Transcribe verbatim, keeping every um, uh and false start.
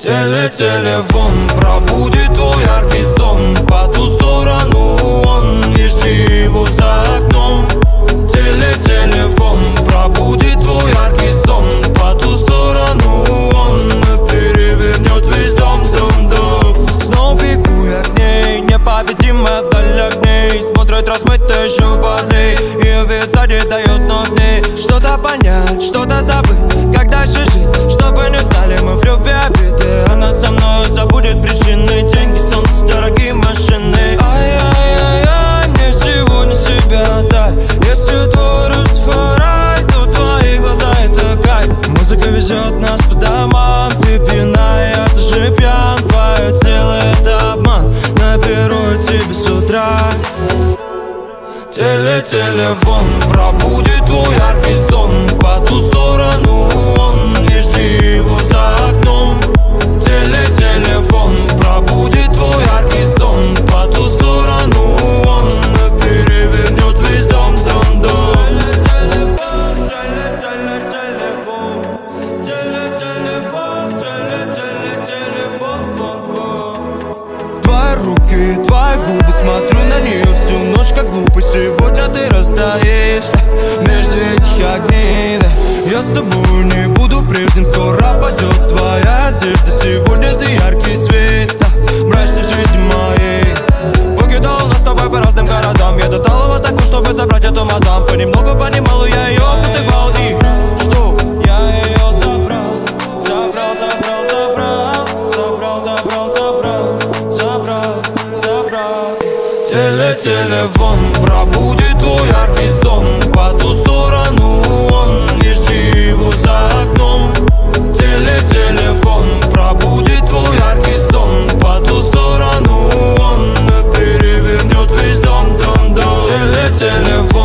Теле-телефон пробудит твой яркий сон. По ту сторону он, ищи его за окном. Теле-телефон пробудит твой яркий сон. По ту сторону он перевернет весь дом, дом, дом. Снова бегу я к ней, непобедимая вдаль огней. Смотрит размытая еще подлей, ее вид сзади дает нотный. Что-то понять, что-то забыть, как дальше жить, чтобы не стали мы в любви обиды. Она со мной забудет причины, деньги, солнце, дорогие машины. Ай-яй-яй-яй, мне сегодня себя дай. Если твой Растафарай, то твои глаза это кайф. Музыка везет нас по домам, ты пьяна, я тоже пьян. Твое тело это обман, наберу тебе с утра. Теле-телефон пробудит твой яркий сон. По ту сторону он, ищи его за окном. Теле-телефон пробудит твой яркий сон. По ту сторону он перевернет весь дом, дом, дом. Теле-телефон, теле-телефон, теле-телефон, теле-теле-телефон, фон, фон. Твои руки, твои губы, смотрю на нее всю ночь как глупый. Сегодня ты растаешь между этих огней, да. Я с тобой не буду прежним, скоро падет твоя одежда. Сегодня ты яркий свет, да, мрачной жизни моей. Покидал нас с тобой по разным городам. Я доталова в атаку, чтобы забрать эту мадам. Понемногу понимал, я ее вытывал. И что? Я ее забрал, забрал, забрал, забрал, забрал, забрал, забрал, забрал, забрал. Теле-телефон пробудит твой яркий сон. По ту сторону он, ищи его за окном. Теле-телефон пробудит твой яркий сон. По ту сторону он перевернет весь дом, дом, дом. Теле-телефон.